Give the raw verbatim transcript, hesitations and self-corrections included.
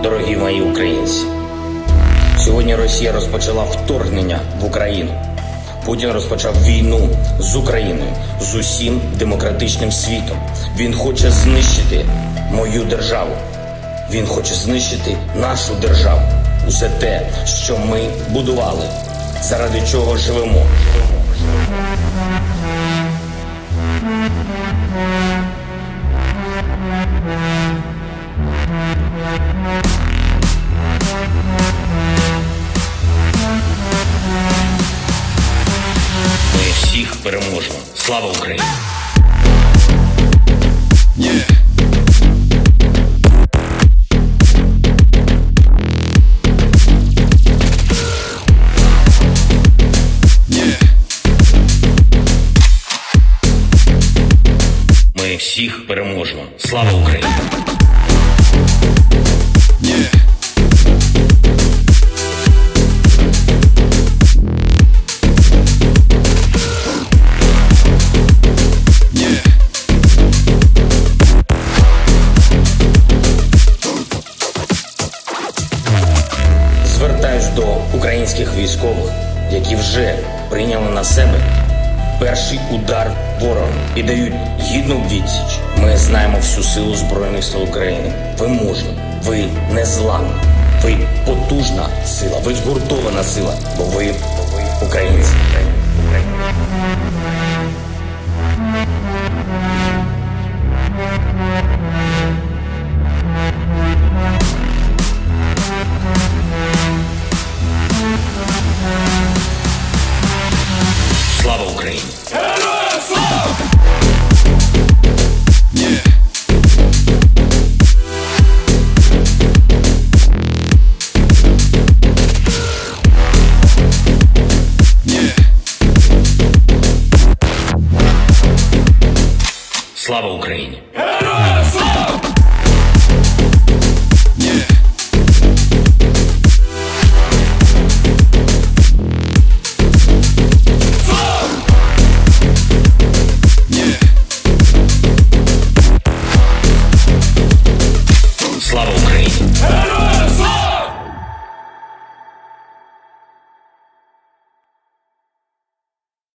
Дорогі мої українці, сьогодні Росія розпочала вторгнення в Україну. Путін розпочав війну з Україною, з усім демократичним світом. Він хоче знищити мою державу. Він хоче знищити нашу державу. Усе те, що ми будували, заради чого живемо. Ми всіх переможемо. Слава Україні! Yeah. Ми всіх переможемо. Слава Україні! Yeah. Yeah. Звертаюсь до українських військових, які вже прийняли на себе перший удар ворога і дають гідну відсіч. Ми знаємо всю силу Збройних сил України. Ви мужні, ви незламні, ви потужна сила, ви згуртована сила, бо ви, бо ви українці. Слава Україні! Героям слава! Yeah. Yeah. Слава Україні! Героям слава!